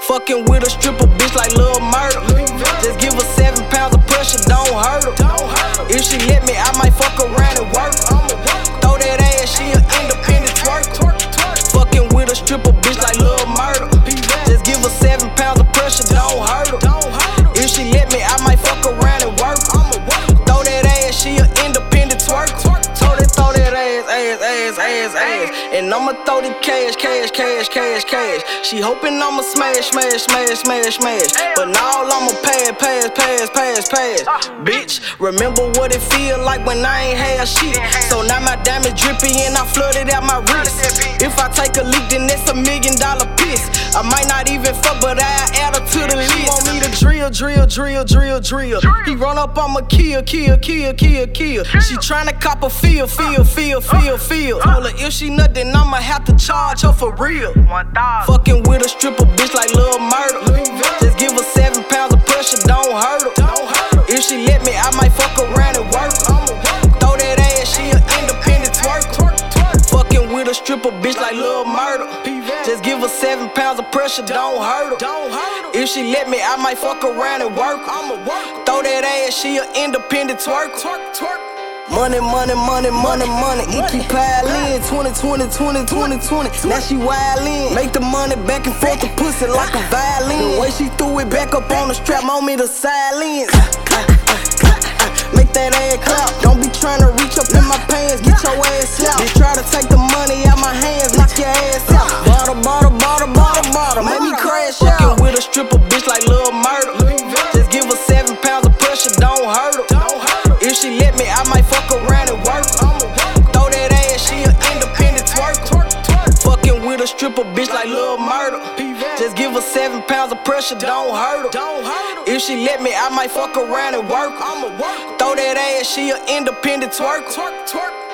Fucking with a stripper bitch like Lil Murder. Just give her 7 pounds of pressure, don't hurt her. If she let me, I might fuck around and work. Throw that ass, she an independent twerk. Fucking with a stripper bitch like Lil Murder. Just give her 7 pounds of pressure, don't hurt her. If she let me, I might fuck around and work. Throw that ass, she an independent twerk. Throw that ass. And I'ma throw the cash. She hoping I'ma smash. But now I'ma pass. Bitch, remember what it feel like when I ain't had shit. So now my diamond drippy and I flooded out my wrist. If I take a leak, then it's $1 million piss. I might not even fuck, but I add her to the list. She want me to drill. He run up, I'ma kill. She tryna cop a feel. Told her if she nut, then I'ma have to charge her for real. Fucking with a stripper bitch like Lil Murder. Just give her 7 pounds of pressure, don't hurt her. If she let me, I might fuck around and work. Throw that ass, she an independent twerk. Fucking with a stripper bitch like Lil Murder. Just give her 7 pounds of pressure, don't hurt her. If she let me, I might fuck around and work. Throw that ass, she an independent twerk. Money, it keep piling. 2020. Now she wildin'. Make the money back and forth the pussy like a violin. The way she threw it back up on the strap, on me the silence. Make that ass clap. Don't be tryna reach up in my pants, get your ass out. They try to take the money out my hands, knock your ass out. Bottle, make me crash out. Fucking with a stripper bitch like Lil Murder. Just give her 7 pounds of pressure, don't hurt her. If she let me, I might fuck around and work. Throw that ass, she an independent twerk. Fucking with a stripper bitch like Lil Murder. Just give her 7 pounds of pressure, don't hurt her. If she let me, I might fuck around and work. Throw that ass, she an independent twerk.